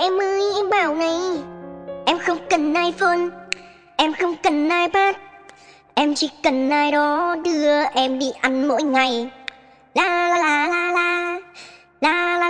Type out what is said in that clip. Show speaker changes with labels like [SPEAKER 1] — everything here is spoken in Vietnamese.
[SPEAKER 1] em ơi em bảo này, em không cần iPhone, em không cần iPad, em chỉ cần ai đó đưa em đi ăn mỗi ngày. La la la la la la